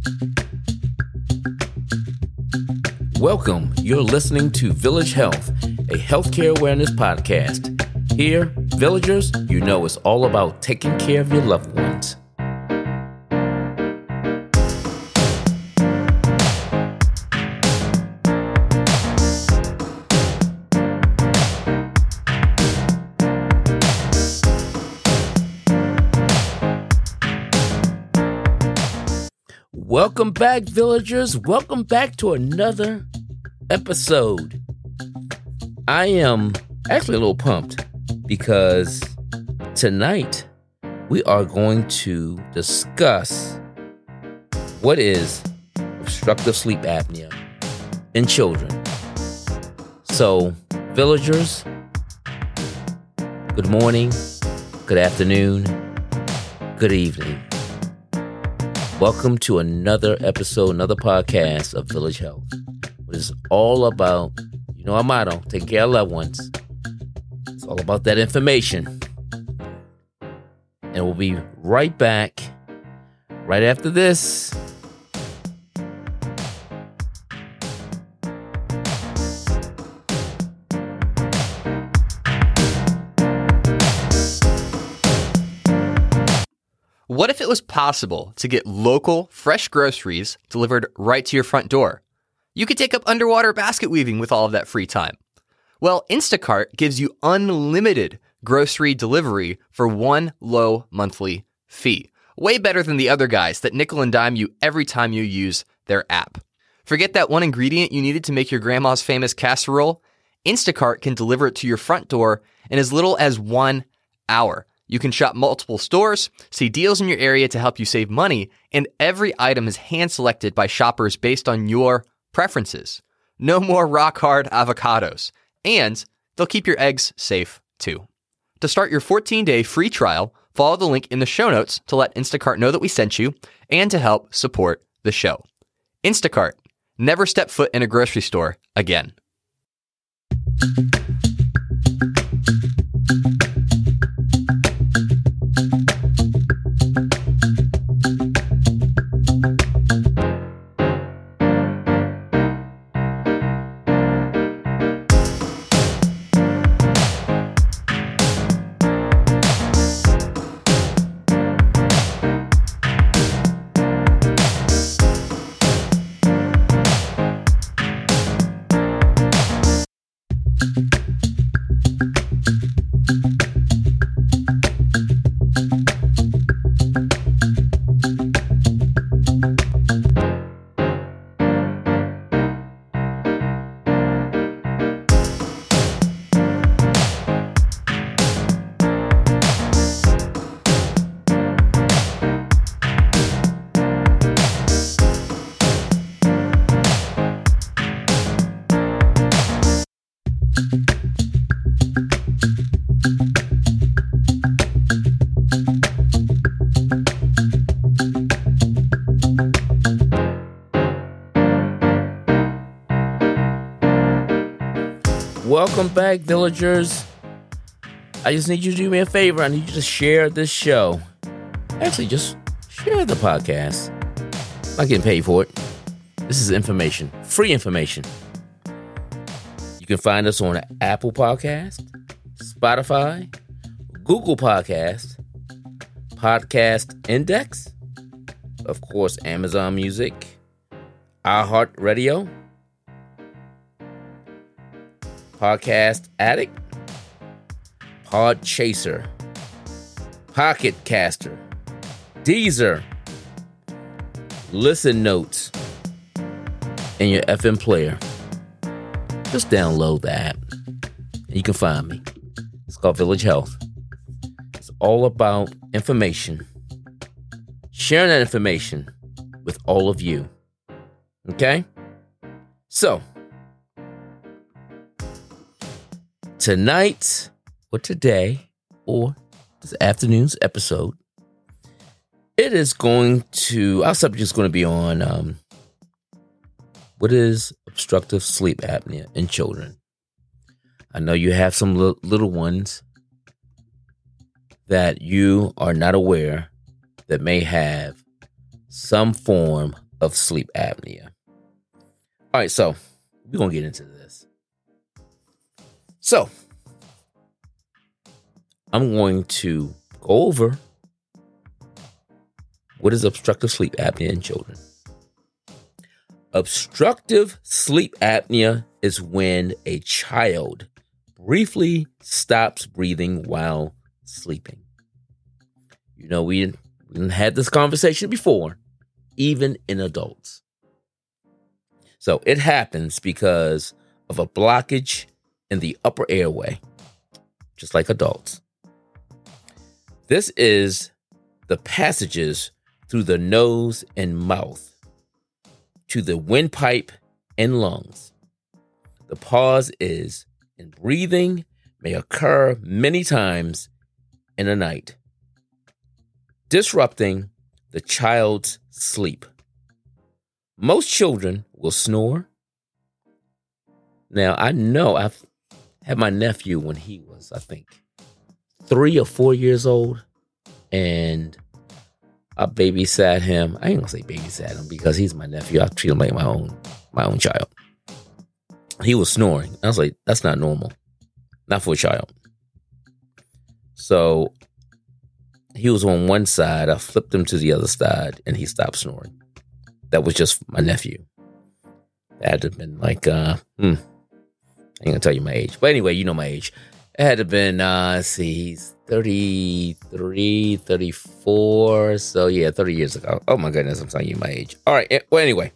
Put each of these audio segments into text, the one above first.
Welcome. You're listening to Village Health, a healthcare awareness podcast. Here, villagers, you know it's all about taking care of your loved ones. Welcome back, villagers. Welcome back to another episode. I am actually a little pumped because tonight we are going to discuss what is obstructive sleep apnea in children. So, villagers, good morning, good afternoon, good evening. Welcome to another episode, another podcast of Village Health. It is all about, you know our motto, taking care of loved ones. It's all about that information. And we'll be right back right after this. What if it was possible to get local, fresh groceries delivered right to your front door? You could take up underwater basket weaving with all of that free time. Well, Instacart gives you unlimited grocery delivery for one low monthly fee. Way better than the other guys that nickel and dime you every time you use their app. Forget that one ingredient you needed to make your grandma's famous casserole? Instacart can deliver it to your front door in as little as 1 hour. You can shop multiple stores, see deals in your area to help you save money, and every item is hand-selected by shoppers based on your preferences. No more rock-hard avocados. And they'll keep your eggs safe, too. To start your 14-day free trial, follow the link in the show notes to let Instacart know that we sent you and to help support the show. Instacart. Never step foot in a grocery store again. Welcome back, villagers. I just need you to do me a favor. I need you to share this show. Actually, just share the podcast. I'm not getting paid for it. This is information, free information. You can find us on Apple Podcast, Spotify, Google Podcast, Podcast Index, of course, Amazon Music, iHeartRadio, Podcast Addict, Podchaser, Pocket Caster, Deezer, Listen Notes, and your FM player. Just download the app and you can find me. It's called Village Health. It's all about information. Sharing that information with all of you. Okay? So, tonight, or today, or this afternoon's episode, it is going to, our subject is going to be on what is obstructive sleep apnea in children. I know you have some little ones that you are not aware that may have some form of sleep apnea. All right, so we're going to get into this. So I'm going to go over what is obstructive sleep apnea in children. Obstructive sleep apnea is when a child briefly stops breathing while sleeping. You know, we had this conversation before, even in adults. So it happens because of a blockage in the upper airway, just like adults. This is the passages through the nose and mouth to the windpipe and lungs. The pause is in breathing may occur many times in a night, disrupting the child's sleep. Most children will snore. Now, I know I've had my nephew when he was, I think, 3 or 4 years old, and I babysat him. I ain't gonna say babysat him because he's my nephew. I treat him like my own child. He was snoring. I was like, that's not normal. Not for a child. So he was on one side. I flipped him to the other side and he stopped snoring. That was just my nephew. That had to have been like, I ain't gonna tell you my age. But anyway, you know my age. It had to have been, he's 33, 34. So yeah, 30 years ago. Oh my goodness, I'm telling you my age. All right, well anyway.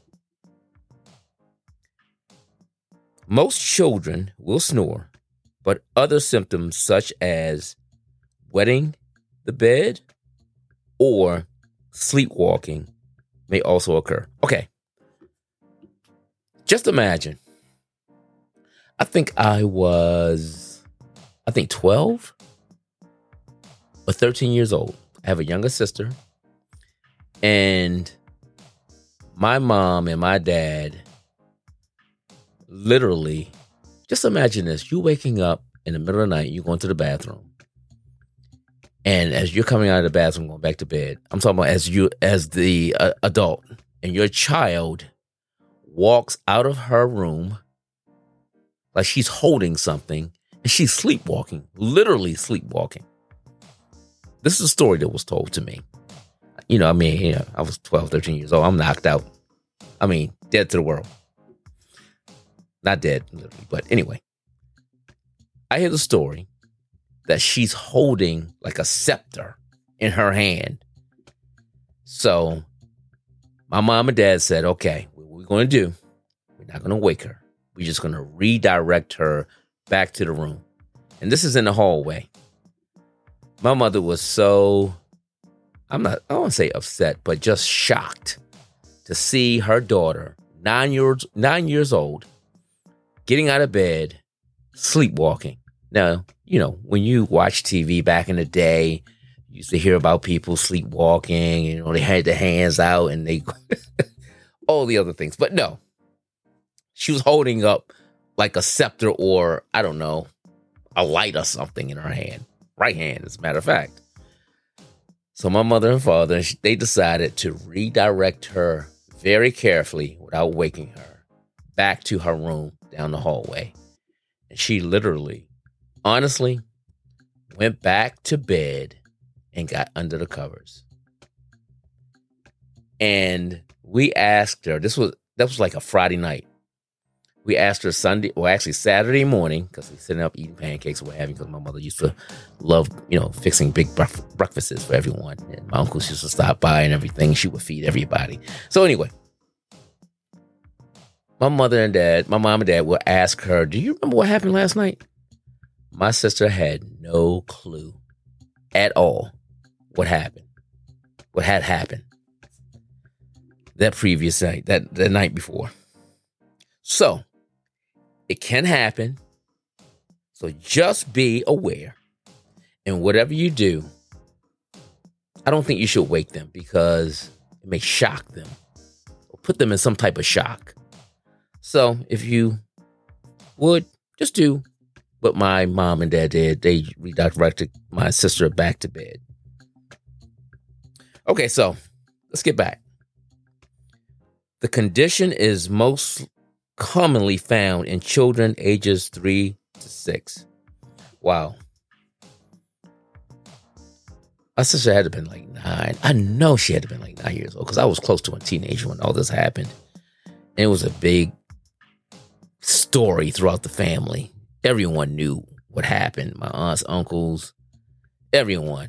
Most children will snore, but other symptoms such as wetting the bed or sleepwalking may also occur. Okay. Just imagine. I think 12 or 13 years old. I have a younger sister. And my mom and my dad literally, just imagine this. You waking up in the middle of the night, you going to the bathroom. And as you're coming out of the bathroom, going back to bed, I'm talking about as the adult, and your child walks out of her room like she's holding something, and she's sleepwalking, literally sleepwalking. This is a story that was told to me. I was 12, 13 years old. I'm knocked out. Dead to the world. Not dead, literally, but anyway. I hear the story that she's holding like a scepter in her hand. So my mom and dad said, okay, what we're going to do, we're not going to wake her. We're just going to redirect her back to the room. And this is in the hallway. My mother was so, I don't want to say upset, but just shocked to see her daughter, 9 years old, getting out of bed, sleepwalking. Now, when you watch TV back in the day, you used to hear about people sleepwalking, they had their hands out and they, all the other things. But no, she was holding up like a scepter or, I don't know, a light or something in her hand. Right hand, as a matter of fact. So my mother and father, they decided to redirect her very carefully without waking her back to her room down the hallway. And she literally, honestly, went back to bed and got under the covers. And we asked her, that was like a Friday night. We asked her Saturday morning, because we sitting up eating pancakes or what have you, because my mother used to love, fixing big breakfasts for everyone. And my uncles used to stop by and everything. She would feed everybody. So anyway, my mom and dad would ask her, do you remember what happened last night? My sister had no clue at all what happened, what had happened that previous night, the night before. So it can happen. So just be aware. And whatever you do, I don't think you should wake them because it may shock them or put them in some type of shock. So if you would, just do what my mom and dad did. They redirected my sister back to bed. Okay, so let's get back. The condition is most commonly found in children ages 3 to 6. Wow. My sister had to have been like 9. I know she had to have been like 9 years old because I was close to a teenager when all this happened. And it was a big story throughout the family. Everyone knew what happened. My aunts, uncles, everyone.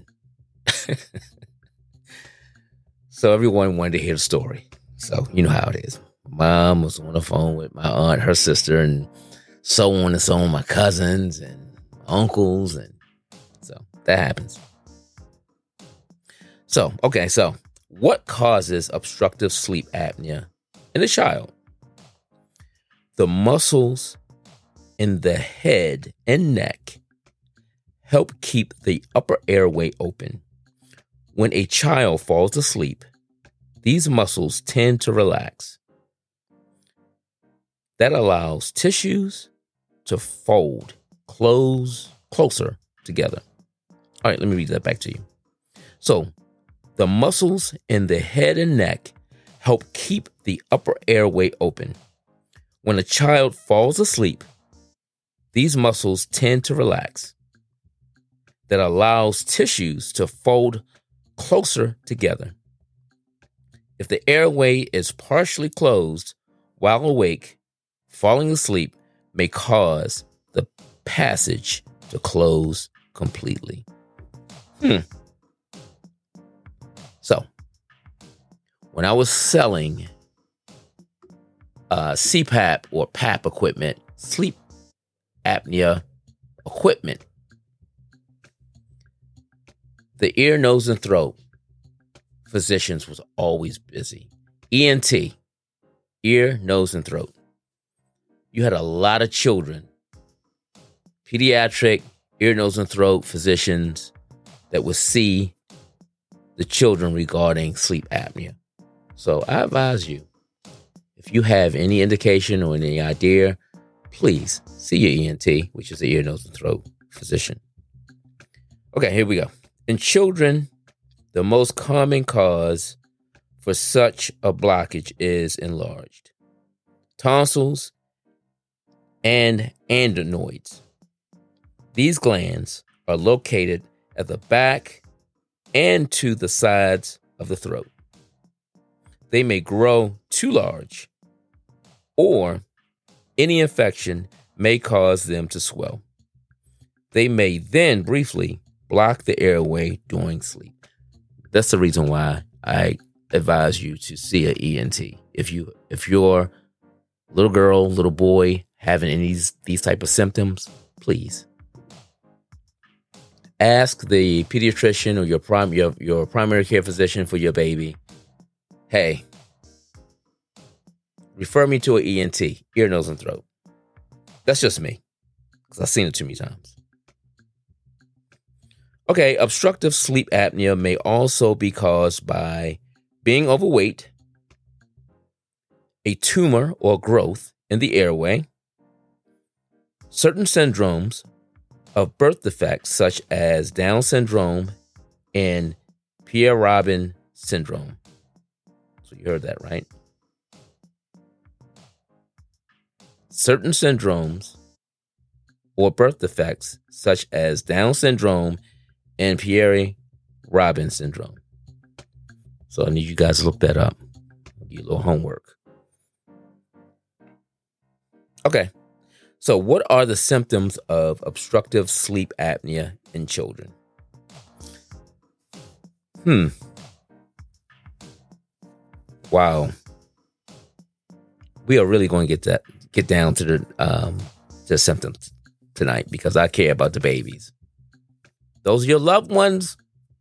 So everyone wanted to hear the story. So you know how it is. Mom was on the phone with my aunt, her sister, and so on and so on, my cousins and uncles. And so that happens. So what causes obstructive sleep apnea in a child? The muscles in the head and neck help keep the upper airway open. When a child falls asleep, these muscles tend to relax. That allows tissues to fold closer together. All right, let me read that back to you. So, the muscles in the head and neck help keep the upper airway open. When a child falls asleep, these muscles tend to relax. That allows tissues to fold closer together. If the airway is partially closed while awake, falling asleep may cause the passage to close completely. So, when I was selling CPAP or PAP equipment, sleep apnea equipment, the ear, nose, and throat physicians was always busy. ENT, ear, nose, and throat. You had a lot of children, pediatric, ear, nose, and throat physicians that would see the children regarding sleep apnea. So I advise you, if you have any indication or any idea, please see your ENT, which is the ear, nose, and throat physician. Okay, here we go. In children, the most common cause for such a blockage is enlarged tonsils and adenoids. These glands are located at the back and to the sides of the throat. They may grow too large, or any infection may cause them to swell. They may then briefly block the airway during sleep. That's the reason why I advise you to see an ENT. If your little girl, little boy having any of these type of symptoms, please ask the pediatrician or your primary care physician for your baby. Hey, refer me to an ENT, ear, nose, and throat. That's just me, because I've seen it too many times. Okay, obstructive sleep apnea may also be caused by being overweight, a tumor or growth in the airway, certain syndromes of birth defects such as Down syndrome and Pierre-Robin syndrome. So you heard that, right? Certain syndromes or birth defects such as Down syndrome and Pierre-Robin syndrome. So I need you guys to look that up. I'll give you a little homework. Okay. So what are the symptoms of obstructive sleep apnea in children? Wow. We are really going to get down to the symptoms tonight because I care about the babies. Those are your loved ones.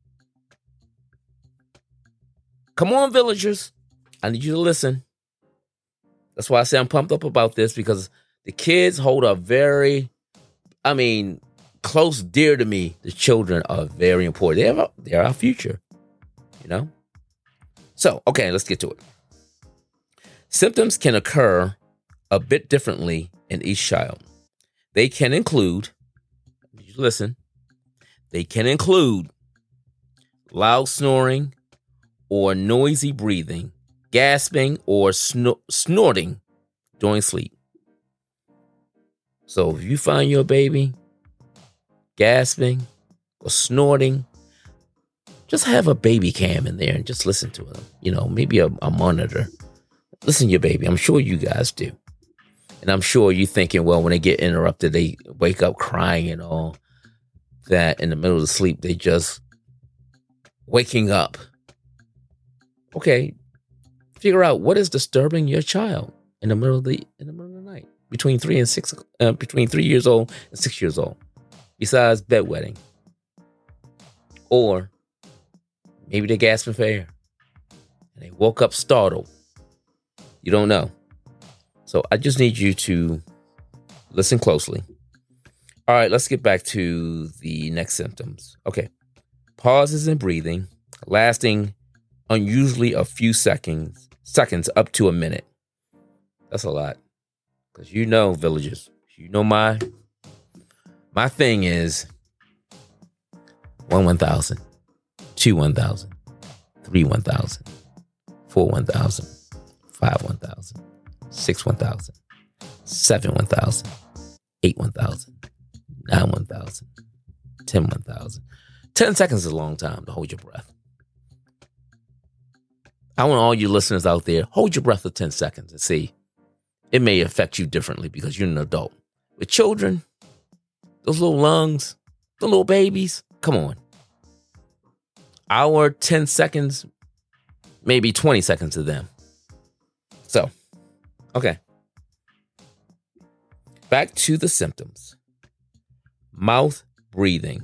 Come on, villagers. I need you to listen. That's why I say I'm pumped up about this, because the kids hold a very, close, dear to me. The children are very important. They're our future, you know? So, okay, let's get to it. Symptoms can occur a bit differently in each child. They can include, listen, they can include loud snoring or noisy breathing, gasping, or snorting during sleep. So if you find your baby gasping or snorting, just have a baby cam in there and just listen to them. Maybe a monitor. Listen to your baby. I'm sure you guys do. And I'm sure you're thinking, well, when they get interrupted, they wake up crying and all that in the middle of the sleep. They just waking up. Okay. Figure out what is disturbing your child in the middle of the night between 3 years old and 6 years old, besides bedwetting. Or maybe they're gasping for air and they woke up startled. You don't know. So I just need you to listen closely. All right, let's get back to the next symptoms. Okay. Pauses in breathing, lasting unusually a few seconds up to a minute. That's a lot. Because villagers, my thing is 1,000, 2 1,000, 3 1,000, 4 1,000, 5 1,000, 6 1,000, 7 1,000, 8 1,000, 9 1,000, 10 1,000. 10 seconds is a long time to hold your breath. I want all you listeners out there, hold your breath for 10 seconds and see. It may affect you differently because you're an adult. With children, those little lungs, the little babies, come on. Our 10 seconds, maybe 20 seconds to them. So, okay. Back to the symptoms. Mouth breathing.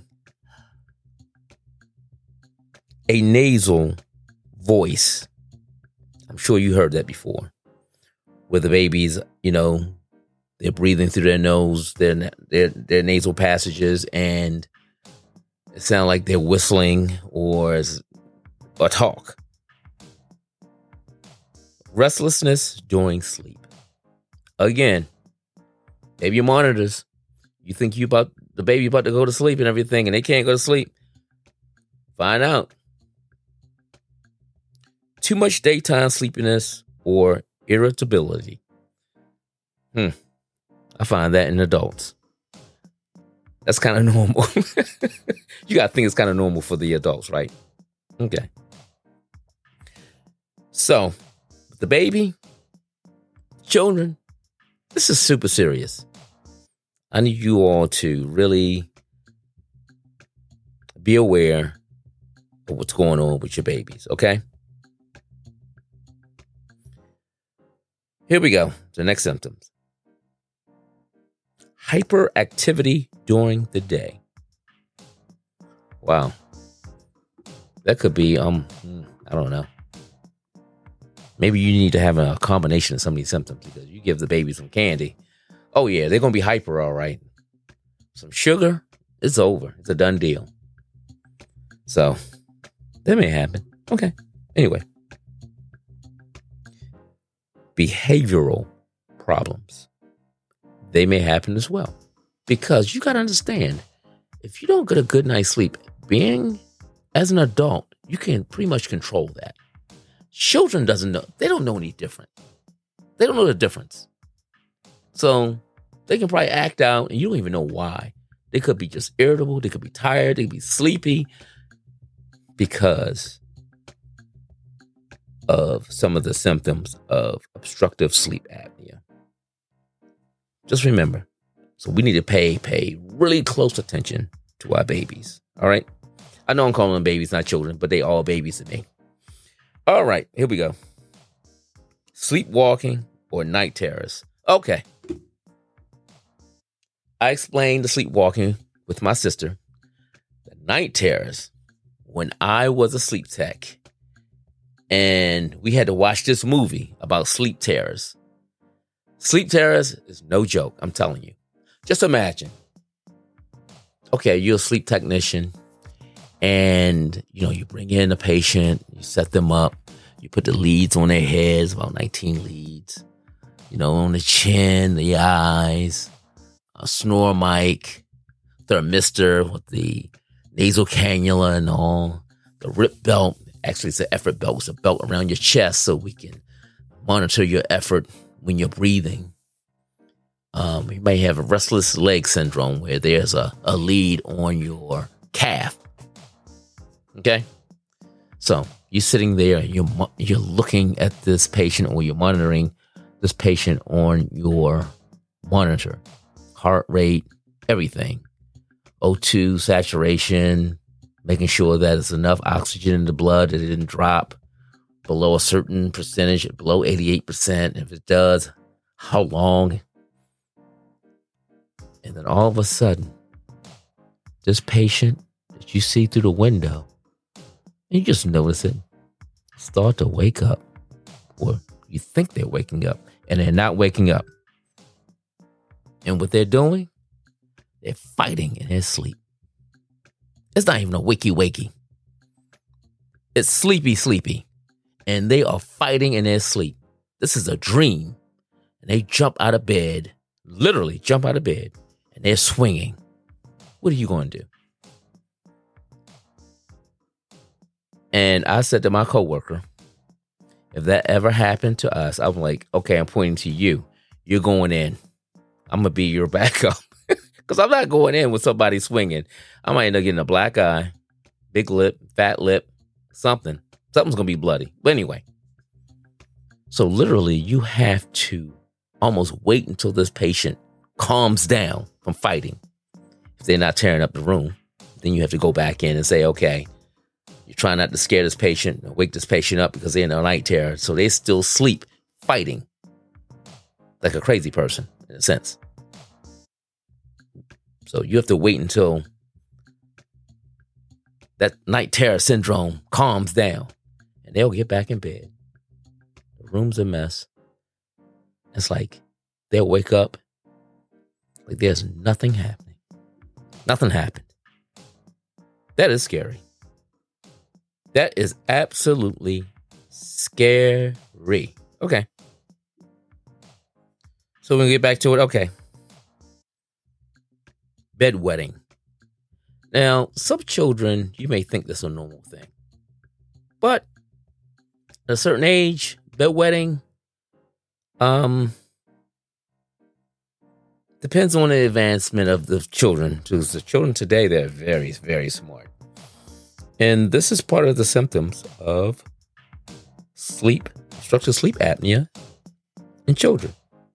A nasal voice. I'm sure you heard that before. Where the babies, they're breathing through their nose, their nasal passages, and it sounds like they're whistling or talk. Restlessness during sleep. Again, baby monitors. You think the baby about to go to sleep and everything, and they can't go to sleep. Find out. Too much daytime sleepiness or irritability. I find that in adults. That's kind of normal. You got to think it's kind of normal for the adults, right? Okay. So, the baby, children, this is super serious. I need you all to really be aware of what's going on with your babies, okay? Here we go. The next symptoms. Hyperactivity during the day. Wow. That could be, I don't know. Maybe you need to have a combination of some of these symptoms because you give the baby some candy. Oh, yeah, they're going to be hyper, all right. Some sugar, it's over. It's a done deal. So, that may happen. Okay. Anyway. Behavioral problems. They may happen as well. Because you got to understand, if you don't get a good night's sleep, being as an adult, you can pretty much control that. Children doesn't know. They don't know any different. They don't know the difference. So they can probably act out and you don't even know why. They could be just irritable. They could be tired. They could be sleepy because of some of the symptoms of obstructive sleep apnea. Just remember. So we need to pay really close attention to our babies. All right. I know I'm calling them babies, not children, but they all babies to me. All right, here we go. Sleepwalking or night terrors. Okay. I explained the sleepwalking with my sister. The night terrors, when I was a sleep tech, and we had to watch this movie about sleep terrors. Sleep terrors is no joke, I'm telling you. Just imagine. Okay, you're a sleep technician. And, you bring in a patient, you set them up, you put the leads on their heads, about 19 leads, on the chin, the eyes, a snore mic, thermistor with the nasal cannula and all, the rip belt, Actually, it's an effort belt. It's a belt around your chest so we can monitor your effort when you're breathing. You may have a restless leg syndrome where there's a lead on your calf. Okay? So you're sitting there, you're looking at this patient, or you're monitoring this patient on your monitor. Heart rate, everything. O2 saturation, making sure that there's enough oxygen in the blood that it didn't drop below a certain percentage, below 88%. If it does, how long? And then all of a sudden, this patient that you see through the window, you just notice it, start to wake up. Or you think they're waking up, and they're not waking up. And what they're doing, they're fighting in their sleep. It's not even a wakey. It's sleepy. And they are fighting in their sleep. This is a dream. And they jump out of bed, literally jump out of bed, and they're swinging. What are you going to do? And I said to my coworker, if that ever happened to us, I'm like, okay, I'm pointing to you. You're going in. I'm going to be your backup. Because I'm not going in with somebody swinging. I might end up getting a black eye, big lip, fat lip, something. Something's going to be bloody. But anyway. So literally, you have to almost wait until this patient calms down from fighting. If they're not tearing up the room, then you have to go back in and say, okay, you're trying not to scare this patient or wake this patient up because they're in a night terror. So they still sleep fighting like a crazy person, in a sense. So you have to wait until that night terror syndrome calms down, and they'll get back in bed. The room's a mess. It's like they'll wake up like there's nothing happening. Nothing happened. That is scary. That is absolutely scary. Okay. So we'll get back to it. Okay. Bedwetting. Now, some children, you may think this is a normal thing. But at a certain age, bedwetting depends on the advancement of the children. Because the children today, they're very, very smart. And this is part of the symptoms of obstructive sleep apnea in children.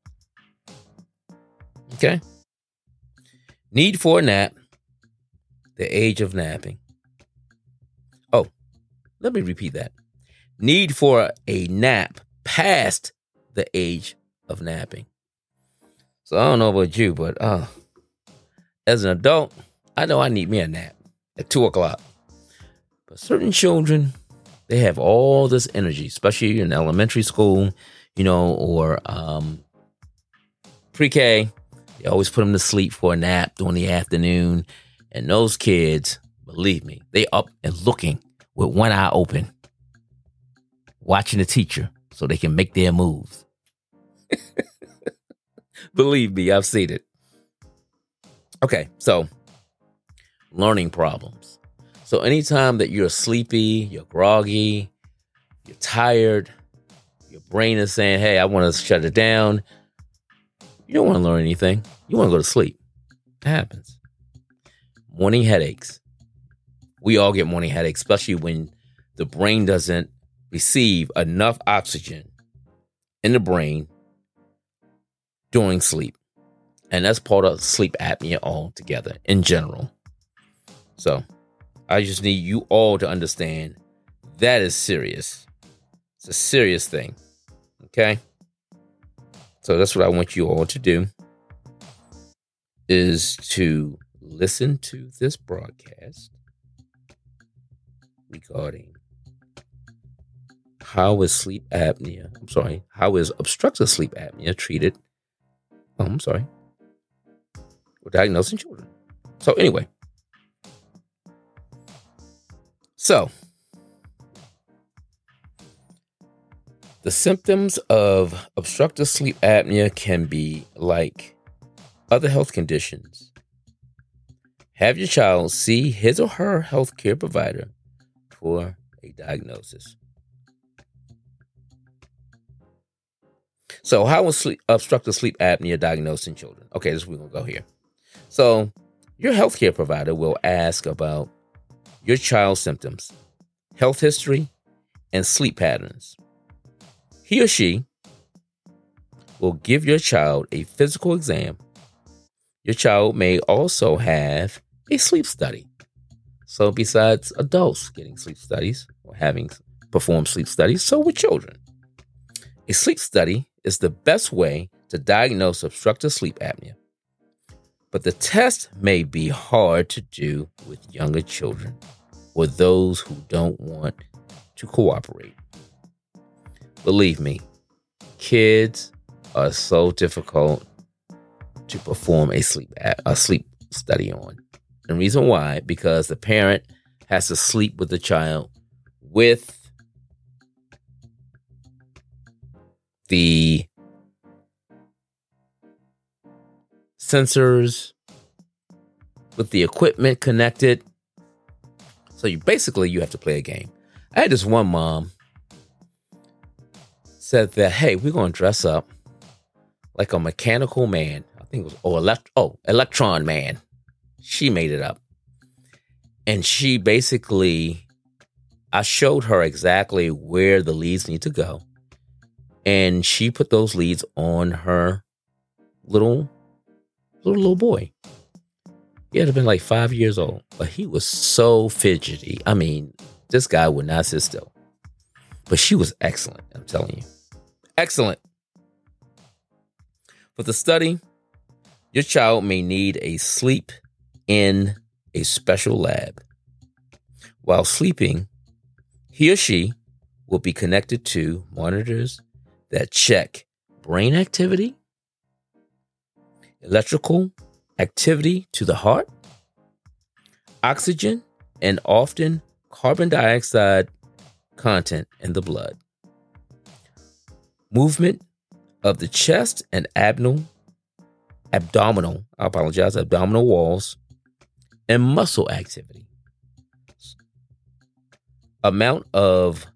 Okay? Need for a nap, the age of napping. Oh, let me repeat that. Need for a nap past the age of napping. So I don't know about you, but as an adult, I know I need me a nap at 2:00. But certain children, they have all this energy, especially in elementary school, or pre-K. They always put them to sleep for a nap during the afternoon. And those kids, believe me, they up and looking with one eye open, watching the teacher so they can make their moves. Believe me, I've seen it. Okay, so learning problems. So anytime that you're sleepy, you're groggy, you're tired, your brain is saying, hey, I want to shut it down. You don't want to learn anything. You want to go to sleep. It happens. Morning headaches. We all get morning headaches, especially when the brain doesn't receive enough oxygen in the brain during sleep. And that's part of sleep apnea altogether in general. So I just need you all to understand that is serious. It's a serious thing. Okay? So that's what I want you all to do, is to listen to this broadcast regarding how is obstructive sleep apnea treated? Or diagnosed in children. So anyway. So the symptoms of obstructive sleep apnea can be like other health conditions. Have your child see his or her healthcare provider for a diagnosis. So how is obstructive sleep apnea diagnosed in children? Okay, this is where we're going to go here. So your healthcare provider will ask about your child's symptoms, health history, and sleep patterns. He or she will give your child a physical exam. Your child may also have a sleep study. So besides adults getting sleep studies or having performed sleep studies, so with children. A sleep study is the best way to diagnose obstructive sleep apnea. But the test may be hard to do with younger children or those who don't want to cooperate. Believe me, kids are so difficult to perform a sleep study on. The reason why, because the parent has to sleep with the child with the sensors, with the equipment connected. So you have to play a game. I had this one mom said that, hey, we're going to dress up like a mechanical man. I think it was, electron man. She made it up. And she basically, I showed her exactly where the leads need to go. And she put those leads on her little boy. He had been like 5 years old, but he was so fidgety. I mean, this guy would not sit still. But she was excellent, I'm telling you. Excellent. For the study, your child may need a sleep in a special lab. While sleeping, he or she will be connected to monitors that check brain activity, electrical activity to the heart, oxygen, and often carbon dioxide content in the blood, movement of the chest and abdominal walls, and muscle activity. Amount of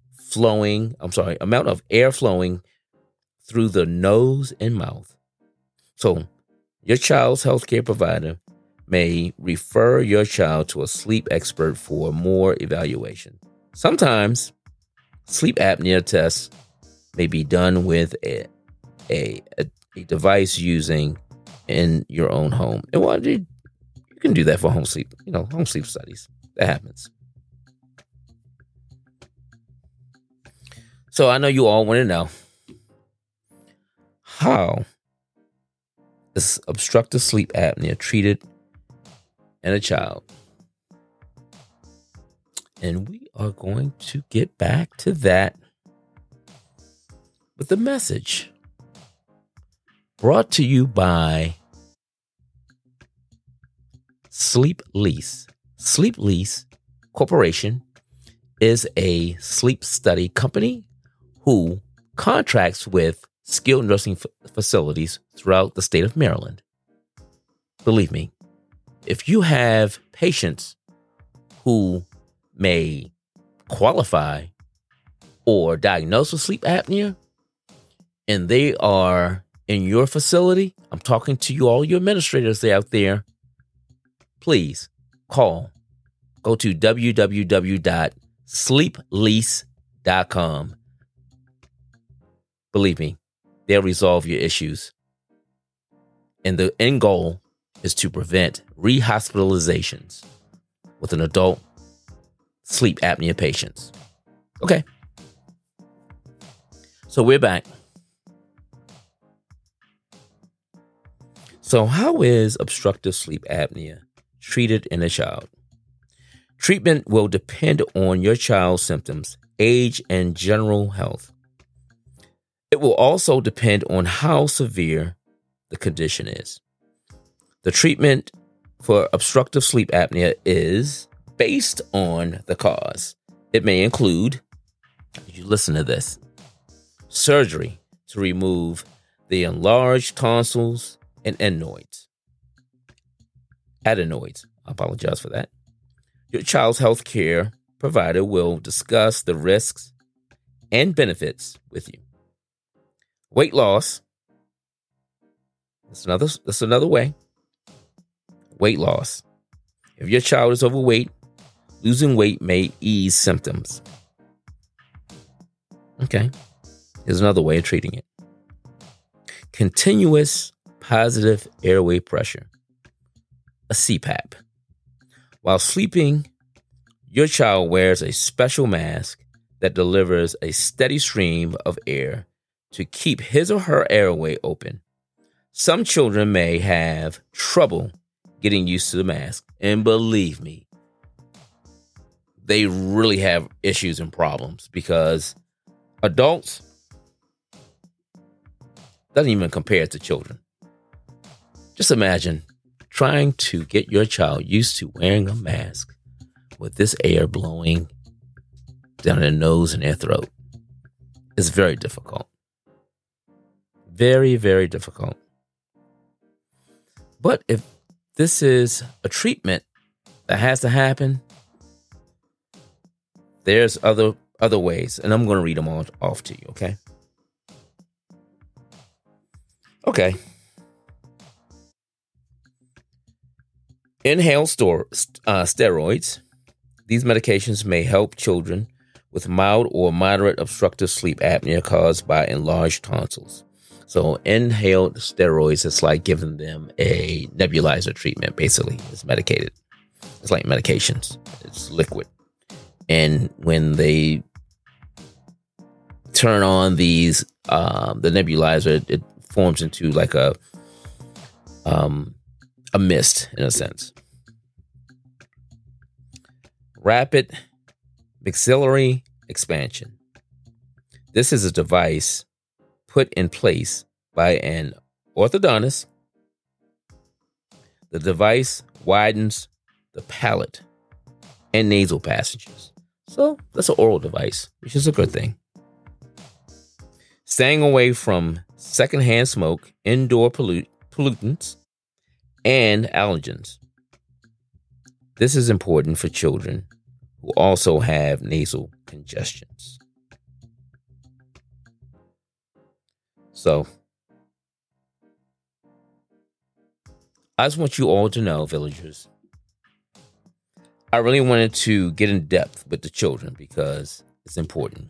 air flowing through the nose and mouth. So your child's healthcare provider may refer your child to a sleep expert for more evaluation. Sometimes sleep apnea tests may be done with a device using in your own home. And you can do that for home sleep studies. That happens. So I know you all want to know, how is obstructive sleep apnea treated in a child? And we are going to get back to that with a message brought to you by Sleep Lease. Sleep Lease Corporation is a sleep study company who contracts with skilled nursing facilities throughout the state of Maryland. Believe me, if you have patients who may qualify or diagnosed with sleep apnea and they are in your facility, I'm talking to you, all your administrators out there, please call. Go to www.sleeplease.com. Believe me, they'll resolve your issues. And the end goal is to prevent rehospitalizations with an adult sleep apnea patients. Okay. So we're back. So how is obstructive sleep apnea treated in a child? Treatment will depend on your child's symptoms, age, and general health. It will also depend on how severe the condition is. The treatment for obstructive sleep apnea is based on the cause. It may include, you listen to this, surgery to remove the enlarged tonsils and adenoids. I apologize for that. Your child's health care provider will discuss the risks and benefits with you. Weight loss. That's another way. Weight loss. If your child is overweight, losing weight may ease symptoms. Okay. Here's another way of treating it. Continuous positive airway pressure, a CPAP. While sleeping, your child wears a special mask that delivers a steady stream of air to keep his or her airway open. Some children may have trouble getting used to the mask, and believe me, they really have issues and problems because adults doesn't even compare to children. Just imagine trying to get your child used to wearing a mask with this air blowing down their nose and their throat. It's very difficult. Very, very difficult. But if this is a treatment that has to happen, there's other ways, and I'm going to read them all off to you, okay? Okay. Inhaled steroids. These medications may help children with mild or moderate obstructive sleep apnea caused by enlarged tonsils. So inhaled steroids, it's like giving them a nebulizer treatment, basically. It's medicated. It's like medications. It's liquid. And when they turn on these, the nebulizer, it forms into like a mist, in a sense. Rapid maxillary expansion. This is a device put in place by an orthodontist. The device widens the palate and nasal passages. So that's an oral device, which is a good thing. Staying away from secondhand smoke, indoor pollutants, and allergens. This is important for children who also have nasal congestions. So, I just want you all to know, villagers, I really wanted to get in depth with the children because it's important.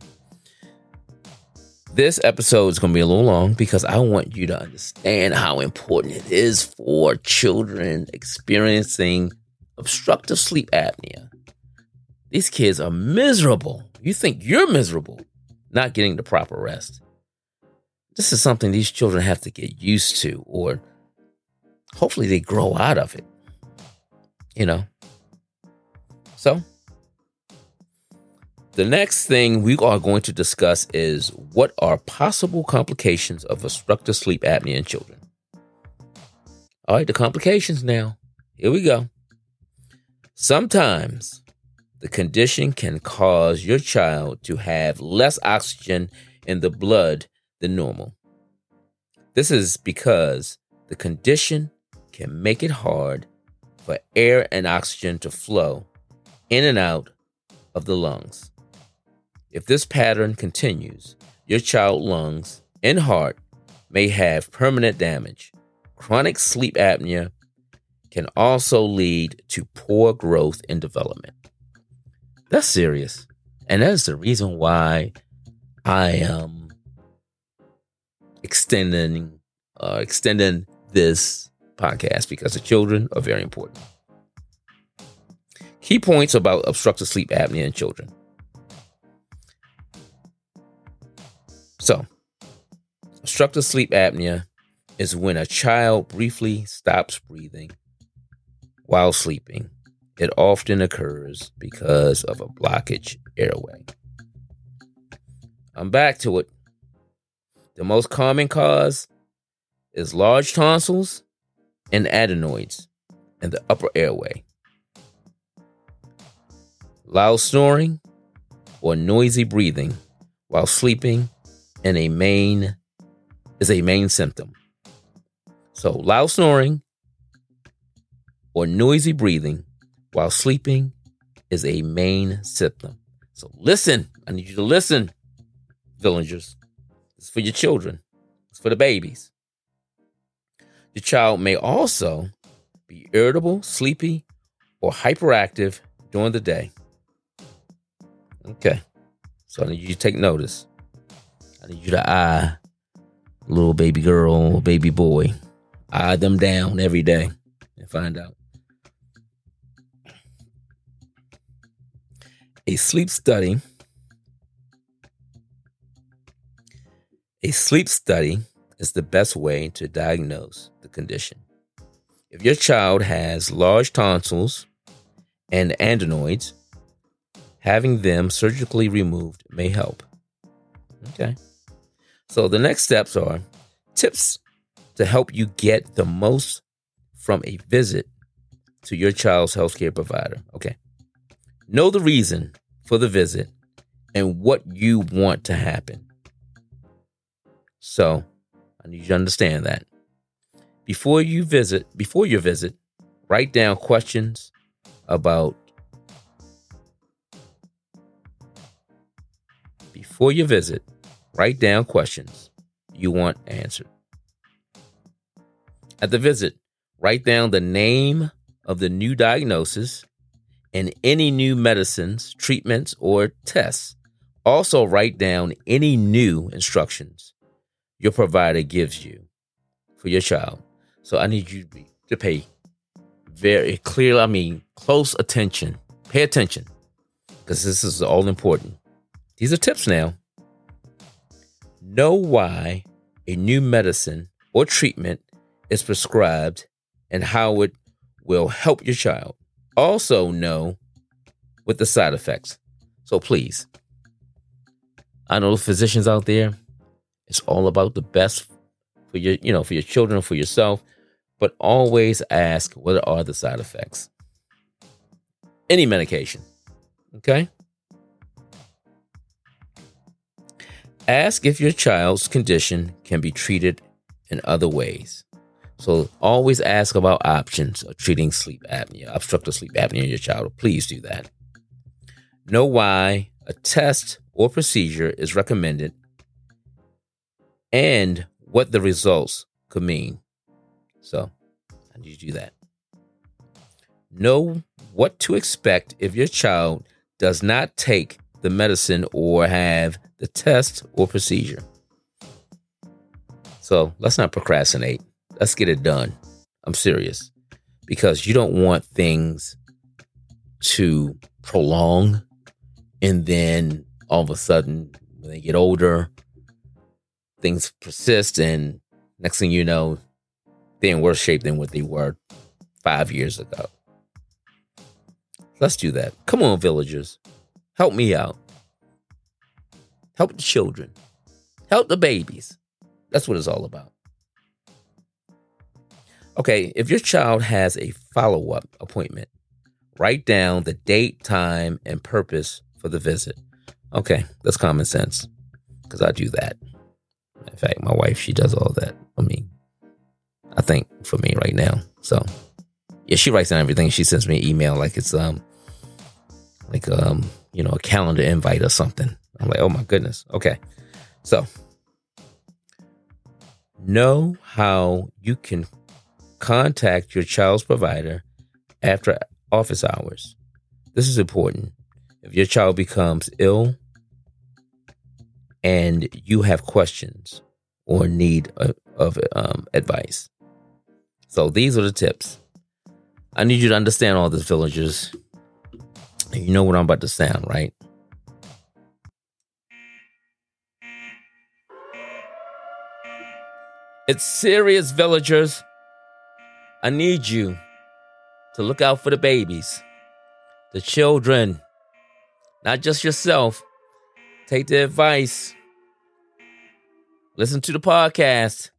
This episode is going to be a little long because I want you to understand how important it is for children experiencing obstructive sleep apnea. These kids are miserable. You think you're miserable not getting the proper rest. This is something these children have to get used to, or hopefully they grow out of it. So, the next thing we are going to discuss is what are possible complications of obstructive sleep apnea in children. All right, the complications now. Here we go. Sometimes the condition can cause your child to have less oxygen in the blood than normal. This is because the condition can make it hard for air and oxygen to flow in and out of the lungs. If this pattern continues, your child's lungs and heart may have permanent damage. Chronic sleep apnea can also lead to poor growth and development. That's serious. And that is the reason why I am extending this podcast, because the children are very important. Key points about obstructive sleep apnea in children. So, obstructive sleep apnea is when a child briefly stops breathing while sleeping. It often occurs because of a blockage airway. I'm back to it. The most common cause is large tonsils and adenoids in the upper airway. Loud snoring or noisy breathing while sleeping is a main symptom. So loud snoring or noisy breathing while sleeping is a main symptom. So listen, I need you to listen, villagers. It's for your children. It's for the babies. Your child may also be irritable, sleepy, or hyperactive during the day. Okay. So I need you to take notice. I need you to eye little baby girl or baby boy. Eye them down every day and find out. A sleep study is the best way to diagnose the condition. If your child has large tonsils and adenoids, having them surgically removed may help. Okay. So the next steps are tips to help you get the most from a visit to your child's healthcare provider. Okay. Know the reason for the visit and what you want to happen. So I need you to understand that. Before your visit, write down questions about. Before your visit, write down questions you want answered. At the visit, write down the name of the new diagnosis and any new medicines, treatments, or tests. Also, write down any new instructions your provider gives you for your child. So I need you to pay very close attention. Pay attention, because this is all important. These are tips now. Know why a new medicine or treatment is prescribed and how it will help your child. Also know what the side effects. So please, I know physicians out there, it's all about the best for your, for your children, for yourself, but always ask what are the side effects. Any medication. Okay? Ask if your child's condition can be treated in other ways. So always ask about options of treating sleep apnea, obstructive sleep apnea in your child. Please do that. Know why a test or procedure is recommended and what the results could mean. So I need you to do that. Know what to expect if your child does not take the medicine or have the test or procedure. So let's not procrastinate. Let's get it done. I'm serious. Because you don't want things to prolong and then all of a sudden when they get older, things persist and next thing you know, they're in worse shape than what they were 5 years ago. Let's do that. Come on, villagers. Help me out. Help the children. Help the babies. That's what it's all about. Okay, if your child has a follow-up appointment, write down the date, time, and purpose for the visit. Okay, that's common sense because I do that. In fact, my wife, she does all that. I think for me right now. So, yeah, she writes down everything. She sends me an email like it's a calendar invite or something. I'm like, oh my goodness. Okay, so know how you can contact your child's provider after office hours. This is important. If your child becomes ill and you have questions or need of advice. So these are the tips. I need you to understand all this, villagers. You know what I'm about to sound, right? It's serious, villagers. I need you to look out for the babies, the children, not just yourself. Take the advice. Listen to the podcast.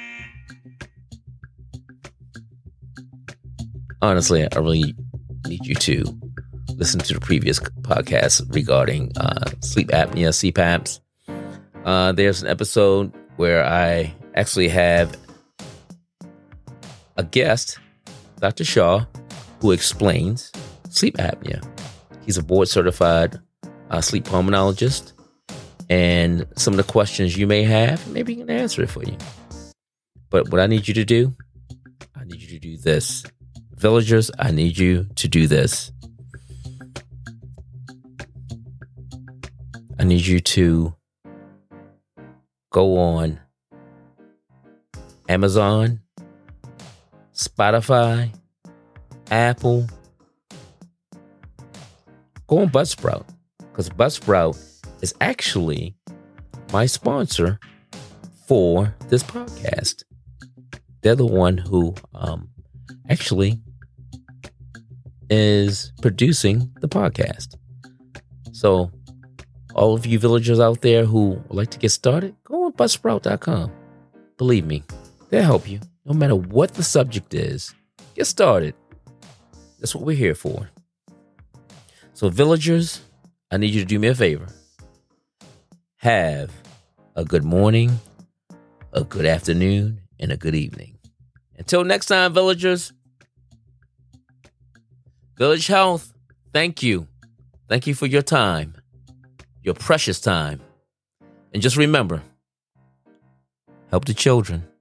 Honestly, I really need you to listen to the previous podcast regarding sleep apnea, CPAPs. There's an episode where I actually have a guest, Dr. Shaw, who explains sleep apnea. He's a board certified sleep pulmonologist. And some of the questions you may have, maybe he can answer it for you. But what I need you to do, I need you to do this. Villagers, I need you to do this. I need you to go on Amazon, Spotify, Apple. Go on Buzzsprout, because Buzzsprout is actually my sponsor for this podcast. They're the one who actually is producing the podcast. So all of you villagers out there who would like to get started, go on Buzzsprout.com. Believe me, they'll help you. No matter what the subject is, get started. That's what we're here for. So villagers, I need you to do me a favor. Have a good morning, a good afternoon, and a good evening. Until next time, villagers. Village Health, thank you. Thank you for your time, your precious time. And just remember, help the children.